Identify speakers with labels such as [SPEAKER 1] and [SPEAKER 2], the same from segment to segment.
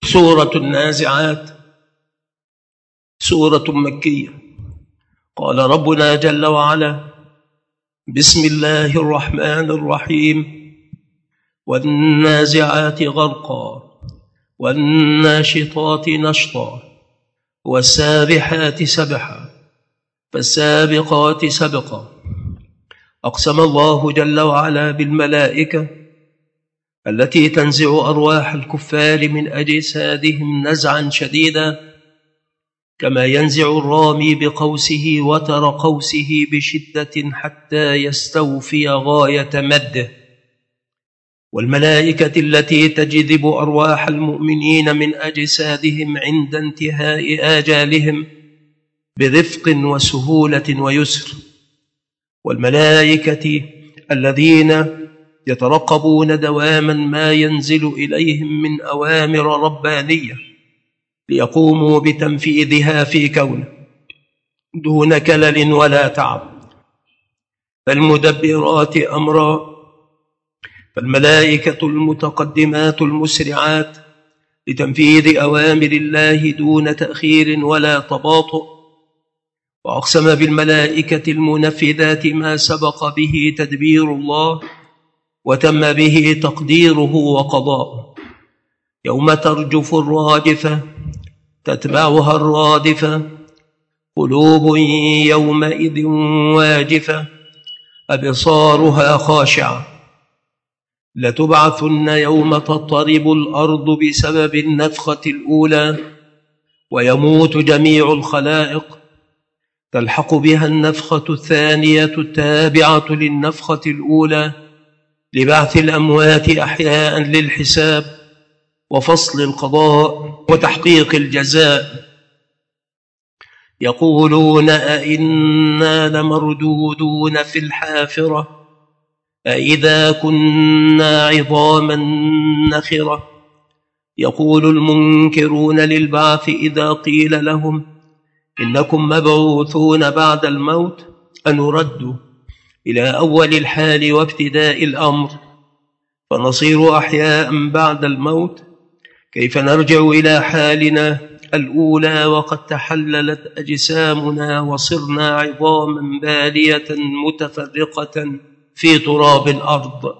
[SPEAKER 1] سورة النازعات سورة مكية. قال ربنا جل وعلا: بسم الله الرحمن الرحيم: والنازعات غرقا والناشطات نشطا والسابحات سبحا فالسابقات سبقا. أقسم الله جل وعلا بالملائكة التي تنزع أرواح الكفار من أجسادهم نزعا شديدا، كما ينزع الرامي بقوسه وتر قوسه بشدة حتى يستوفي غاية مده. والملائكة التي تجذب أرواح المؤمنين من أجسادهم عند انتهاء آجالهم برفق وسهولة ويسر. والملائكة الذين يترقبون دواما ما ينزل إليهم من أوامر ربانية ليقوموا بتنفيذها في كونه دون كلل ولا تعب. فالمدبرات أمرا، فالملائكة المتقدمات المسرعات لتنفيذ أوامر الله دون تأخير ولا تباطؤ. وأقسم بالملائكة المنفذات ما سبق به تدبير الله وتم به تقديره وقضاؤه. يوم ترجف الراجفة تتبعها الرادفة، قلوب يومئذ واجفة أبصارها خاشعة. لتبعثن يوم تضطرب الأرض بسبب النفخة الأولى ويموت جميع الخلائق، تلحق بها النفخة الثانية التابعة للنفخة الأولى لبعث الأموات أحياء للحساب وفصل القضاء وتحقيق الجزاء. يقولون أئنا لمردودون في الحافرة أئذا كنا عظاما نخرة. يقول المنكرون للبعث إذا قيل لهم إنكم مبعوثون بعد الموت أنرد إلى أول الحال وابتداء الأمر فنصير أحياء بعد الموت؟ كيف نرجع إلى حالنا الأولى وقد تحللت أجسامنا وصرنا عظاما بالية متفرقة في تراب الأرض؟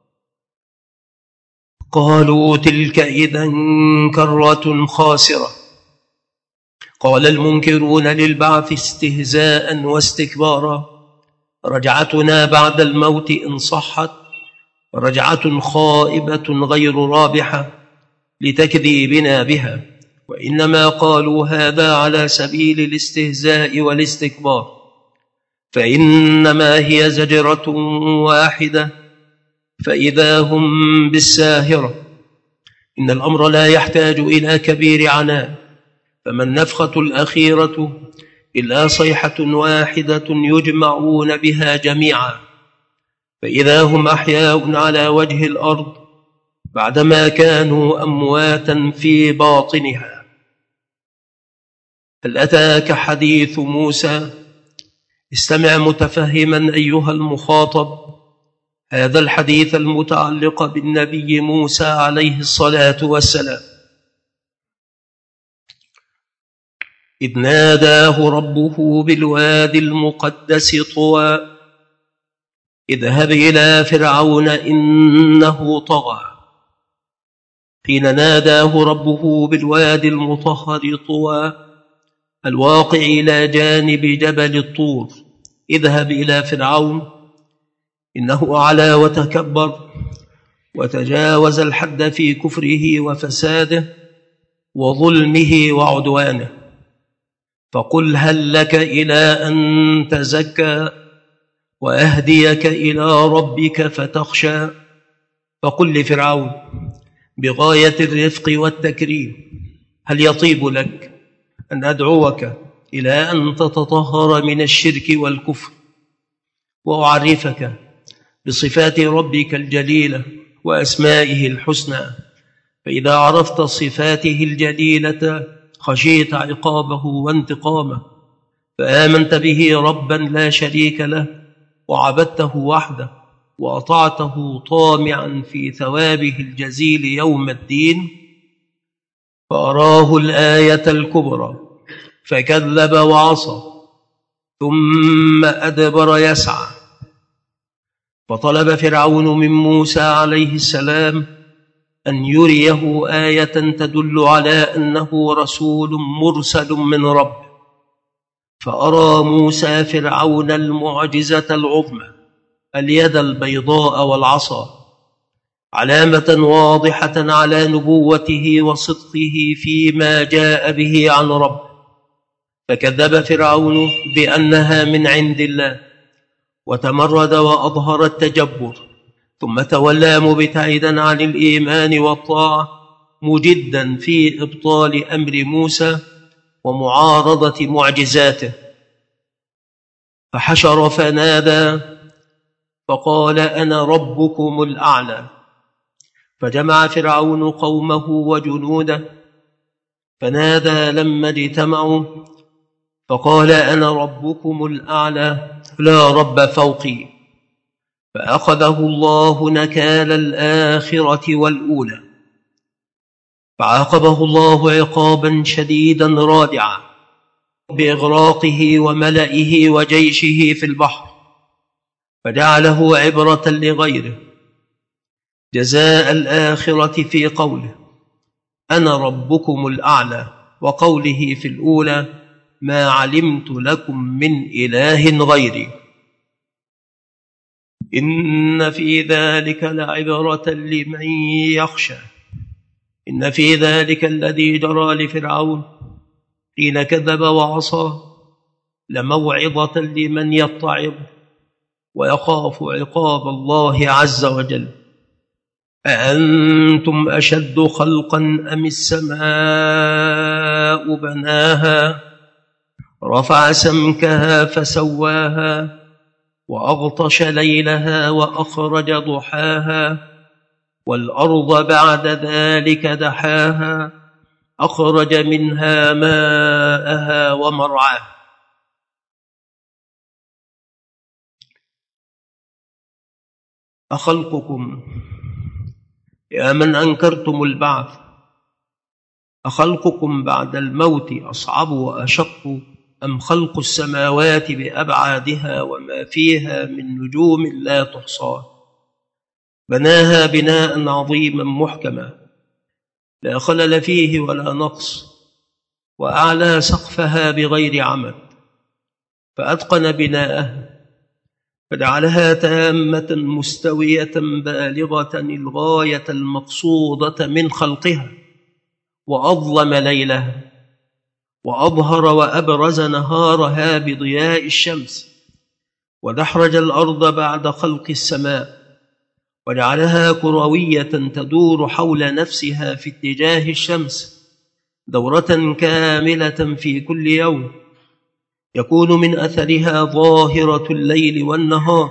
[SPEAKER 1] قالوا تلك إذا كرة خاسرة. قال المنكرون للبعث استهزاء واستكبارا: رجعتنا بعد الموت إن صحت رجعة خائبة غير رابحة لتكذيبنا بها. وإنما قالوا هذا على سبيل الاستهزاء والاستكبار، فإنما هي زجرة واحدة فإذا هم بالساهرة. إن الأمر لا يحتاج إلى كبير عناء، فما النفخة الأخيرة إلا صيحة واحدة يجمعون بها جميعا، فإذا هم أحياء على وجه الأرض بعدما كانوا أمواتا في باطنها. هل أتاك حديث موسى؟ استمع متفهما أيها المخاطب هذا الحديث المتعلق بالنبي موسى عليه الصلاة والسلام. إذ ناداه ربه بالوادي المقدس طوى اذهب إلى فرعون إنه طغى. حين ناداه ربه بالوادي المطهر طوى الواقع إلى جانب جبل الطور: اذهب إلى فرعون إنه علا وتكبر وتجاوز الحد في كفره وفساده وظلمه وعدوانه، فقل هل لك إلى أن تزكى وأهديك إلى ربك فتخشى. فقل لفرعون بغاية الرفق والتكريم: هل يطيب لك أن أدعوك إلى أن تتطهر من الشرك والكفر وأعرفك بصفات ربك الجليلة وأسمائه الحسنى، فإذا عرفت صفاته الجليلة خشيت عقابه وانتقامه، فآمنت به ربا لا شريك له وعبدته وحده وأطعته طامعا في ثوابه الجزيل يوم الدين. فأراه الآية الكبرى فكذب وعصى ثم أدبر يسعى. فطلب فرعون من موسى عليه السلام أن يريه آية تدل على أنه رسول مرسل من رب. فأرى موسى فرعون المعجزة العظمى، اليد البيضاء والعصا، علامة واضحة على نبوته وصدقه فيما جاء به عن رب. فكذب فرعون بأنها من عند الله، وتمرد وأظهر التجبر، ثم تولى مبتعدا عن الإيمان والطاعة، مجدا في إبطال أمر موسى ومعارضة معجزاته. فحشر فنادى فقال أنا ربكم الأعلى. فجمع فرعون قومه وجنوده فنادى لما اجتمعوا فقال أنا ربكم الأعلى لا رب فوقي. فأخذه الله نكال الآخرة والأولى، فعاقبه الله عقابا شديدا رادعا بإغراقه وملئه وجيشه في البحر، فجعله عبرة لغيره جزاء الآخرة في قوله أنا ربكم الأعلى، وقوله في الأولى ما علمت لكم من إله غيري. إن في ذلك لعبرة لمن يخشى. إن في ذلك الذي جرى لفرعون حين كذب وعصى لموعظة لمن يتعظ ويخاف عقاب الله عز وجل. أأنتم أشد خلقا أم السماء بناها رفع سمكها فسواها وأغطش ليلها وأخرج ضحاها والأرض بعد ذلك دحاها أخرج منها ماءها ومرعاها. أخلقكم يا من أنكرتم البعث، أخلقكم بعد الموت أصعب وأشق أم خلق السماوات بأبعادها وما فيها من نجوم لا تحصى؟ بناها بناء عظيما محكما لا خلل فيه ولا نقص، وأعلى سقفها بغير عمد، فأتقن بناءها فجعلها تامة مستوية بالغة الغاية المقصودة من خلقها، وأظلم ليلها وأظهر وأبرز نهارها بضياء الشمس، ودحرج الأرض بعد خلق السماء وجعلها كروية تدور حول نفسها في اتجاه الشمس دورة كاملة في كل يوم، يكون من أثرها ظاهرة الليل والنهار،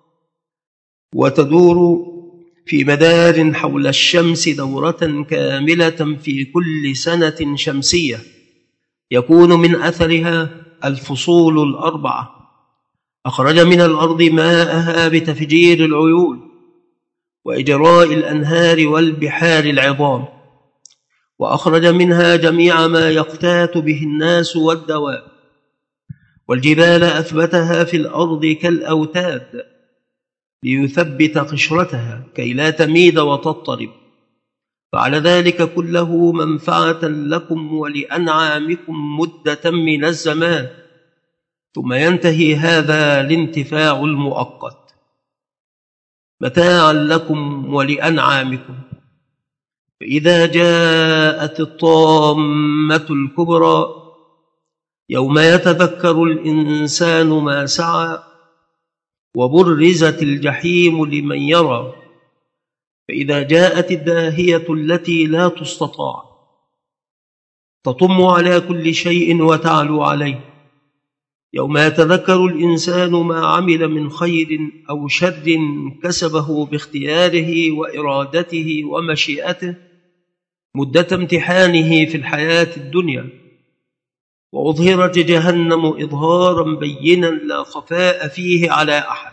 [SPEAKER 1] وتدور في مدار حول الشمس دورة كاملة في كل سنة شمسية، يكون من أثرها الفصول الأربعة. أخرج من الأرض ماءها بتفجير العيون وإجراء الأنهار والبحار العظام، وأخرج منها جميع ما يقتات به الناس والدواب، والجبال أثبتها في الأرض كالأوتاد ليثبت قشرتها كي لا تميد وتضطرب، فعلى ذلك كله منفعة لكم ولأنعامكم مدة من الزمان، ثم ينتهي هذا الانتفاع المؤقت متاعا لكم ولأنعامكم. فإذا جاءت الطامة الكبرى يوم يتذكر الإنسان ما سعى وبرزت الجحيم لمن يرى، فإذا جاءت الداهية التي لا تستطاع تطم على كل شيء وتعلو عليه، يوم يتذكر الإنسان ما عمل من خير أو شر كسبه باختياره وإرادته ومشيئته مدة امتحانه في الحياة الدنيا، وأظهرت جهنم إظهارا بينا لا خفاء فيه على أحد،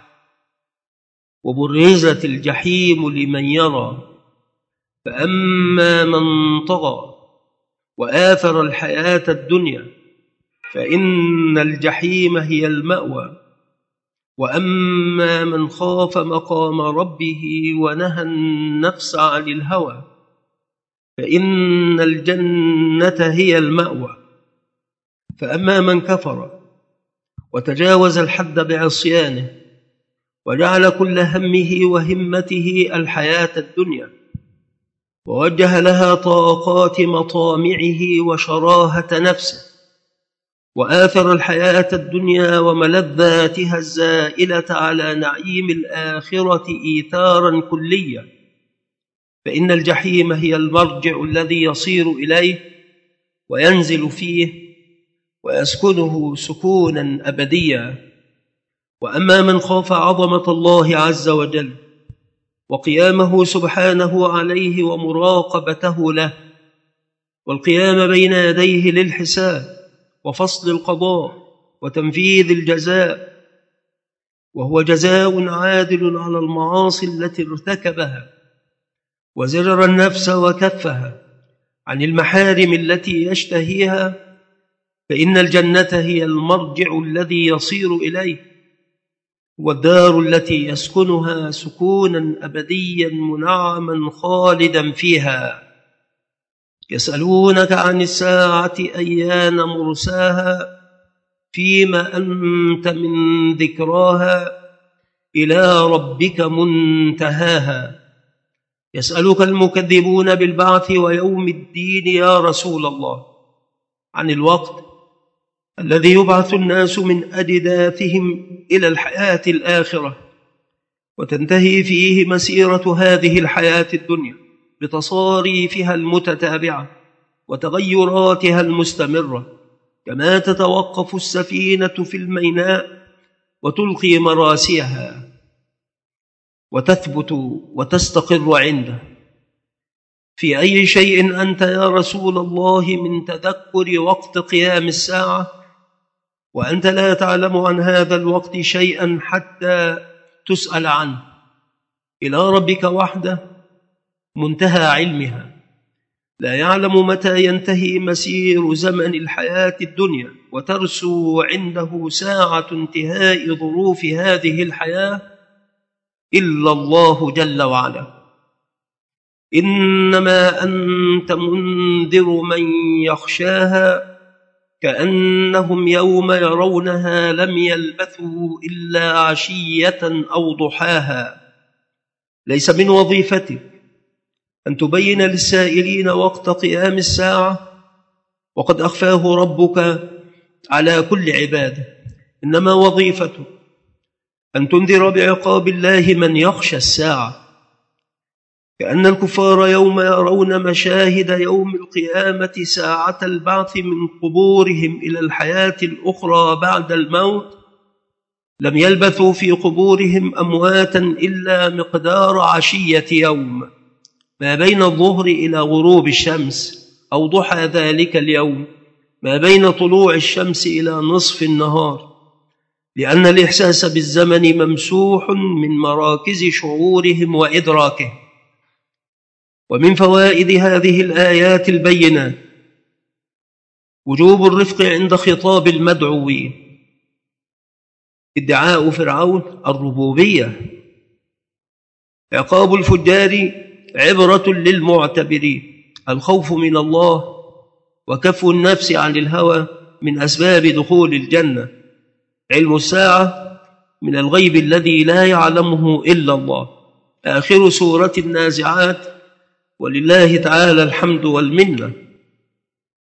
[SPEAKER 1] وبرزت الجحيم لمن يرى، فأما من طغى وآثر الحياة الدنيا فإن الجحيم هي المأوى. وأما من خاف مقام ربه ونهى النفس عن الهوى فإن الجنة هي المأوى. فأما من كفر وتجاوز الحد بعصيانه وجعل كل همه وهمته الحياة الدنيا ووجه لها طاقات مطامعه وشراهة نفسه وآثر الحياة الدنيا وملذاتها الزائلة على نعيم الآخرة إيثارا كليا فإن الجحيم هي المرجع الذي يصير إليه وينزل فيه ويسكنه سكونا أبديا. وأما من خاف عظمة الله عز وجل وقيامه سبحانه عليه ومراقبته له والقيام بين يديه للحساب وفصل القضاء وتنفيذ الجزاء، وهو جزاء عادل على المعاصي التي ارتكبها وزجر النفس وكفها عن المحارم التي يشتهيها، فإن الجنة هي المرجع الذي يصير إليه والدار التي يسكنها سكونا أبديا منعما خالدا فيها. يسألونك عن الساعة أيان مرساها فيما أنت من ذكراها إلى ربك منتهاها. يسألك المكذبون بالبعث ويوم الدين يا رسول الله عن الوقت الذي يبعث الناس من أجداثهم إلى الحياة الآخرة وتنتهي فيه مسيرة هذه الحياة الدنيا بتصاريفها المتتابعة وتغيراتها المستمرة، كما تتوقف السفينة في الميناء وتلقي مراسيها وتثبت وتستقر عنده. في أي شيء أنت يا رسول الله من تذكر وقت قيام الساعة وأنت لا تعلم عن هذا الوقت شيئا حتى تسأل عنه؟ إلى ربك وحده منتهى علمها، لا يعلم متى ينتهي مسير زمن الحياة الدنيا وترسو عنده ساعة انتهاء ظروف هذه الحياة إلا الله جل وعلا. إنما أنت منذر من يخشاها كأنهم يوم يرونها لم يلبثوا إلا عشية أو ضحاها. ليس من وظيفتك أن تبين للسائلين وقت قيام الساعة وقد أخفاه ربك على كل عباده، إنما وظيفتك أن تنذر بعقاب الله من يخشى الساعة. كأن الكفار يوم يرون مشاهد يوم القيامة ساعة البعث من قبورهم إلى الحياة الأخرى بعد الموت لم يلبثوا في قبورهم أمواتا إلا مقدار عشية يوم ما بين الظهر إلى غروب الشمس، أو ضحى ذلك اليوم ما بين طلوع الشمس إلى نصف النهار، لأن الإحساس بالزمن ممسوح من مراكز شعورهم وإدراكهم. ومن فوائد هذه الآيات البينات وجوب الرفق عند خطاب المدعوين. ادعاء فرعون الربوبية، عقاب الفجار عبرة للمعتبرين، الخوف من الله وكف النفس عن الهوى من أسباب دخول الجنة، علم الساعة من الغيب الذي لا يعلمه إلا الله. آخر سورة النازعات، ولله تعالى الحمد والمنة.